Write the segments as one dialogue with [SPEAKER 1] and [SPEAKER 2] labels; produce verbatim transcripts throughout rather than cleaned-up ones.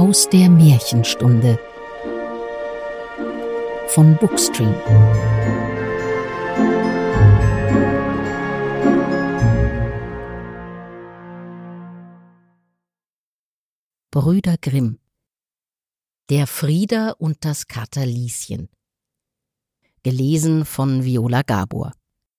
[SPEAKER 1] Aus der Märchenstunde von Bookstream. Brüder Grimm. Der Frieder und das Kater Lieschen. Gelesen von Viola Gabor.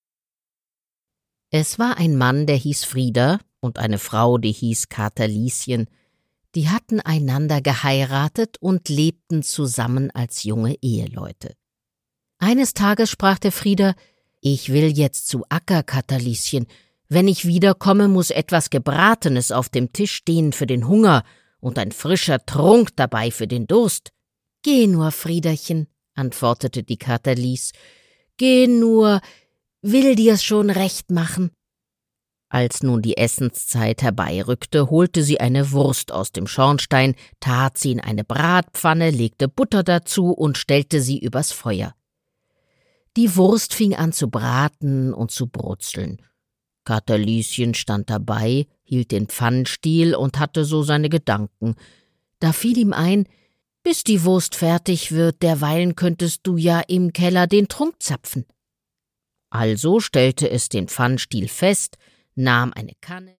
[SPEAKER 1] Es war ein Mann, der hieß Frieder, und eine Frau, die hieß Kater Lieschen. Die hatten einander geheiratet und lebten zusammen als junge Eheleute. Eines Tages sprach der Frieder: »Ich will jetzt zu Acker, Kater Lieschen. Wenn ich wiederkomme, muss etwas Gebratenes auf dem Tisch stehen für den Hunger und ein frischer Trunk dabei für den Durst.« »Geh nur, Friederchen«, antwortete die Kater Lies, »geh nur, will dir's schon recht machen.« Als nun die Essenszeit herbeirückte, holte sie eine Wurst aus dem Schornstein, tat sie in eine Bratpfanne, legte Butter dazu und stellte sie übers Feuer. Die Wurst fing an zu braten und zu brutzeln. Kater Lieschen stand dabei, hielt den Pfannenstiel und hatte so seine Gedanken. Da fiel ihm ein: »Bis die Wurst fertig wird, derweilen könntest du ja im Keller den Trunk zapfen.« Also stellte es den Pfannenstiel fest, nahm eine Kanne